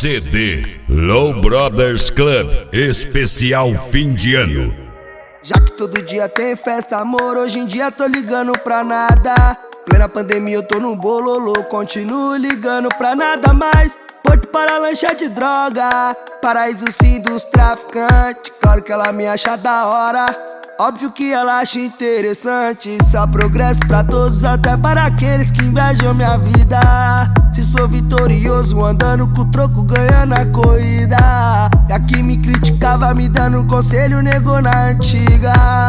CD Low Brothers Club especial fim de ano. Já que todo dia tem festa, amor, hoje em dia tô ligando pra nada. Plena pandemia eu tô no bololô, continuo ligando pra nada mais. Porto para lancha de droga, paraíso sim dos traficantes. Claro que ela me acha da hora, óbvio que ela acha interessante. Só progresso pra todos, até para aqueles que invejam minha vida. Se sou vitorioso, andando com o troco, ganhando a corrida. E a que me criticava, me dando conselho, negou na antiga.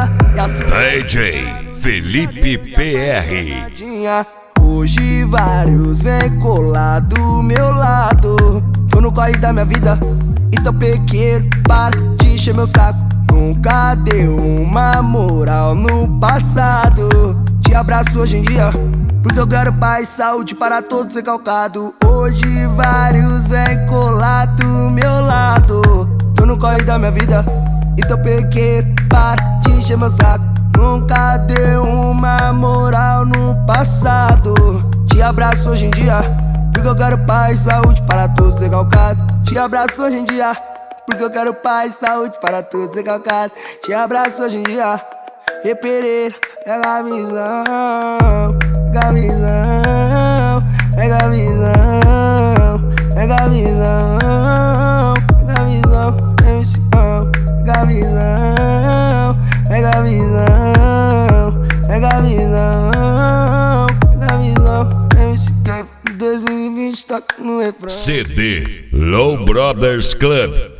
DJ Felipe PR. Hoje vários vem colar do meu lado. Tô no corre da minha vida, então pequeno, para de encher meu saco. Nunca deu uma moral no passado. Te abraço hoje em dia, porque eu quero paz, saúde para todos recalcado. Hoje vários vem colar do meu lado. Tô no corre da minha vida, então pequeno, para de encher meu saco. Nunca deu uma moral no passado. Te abraço hoje em dia, porque eu quero paz, saúde para todos recalcados. Te abraço hoje em dia, porque eu quero paz, saúde para todos recalcados. Te abraço hoje em dia. E Pereira, pega a visão, pega a visão, pega a visão, pega a visão, pega a visão, pega a visão, pega a visão, pega a visão, pega a visão. Esse que 2020 tá no refrão. CD Low Brothers Club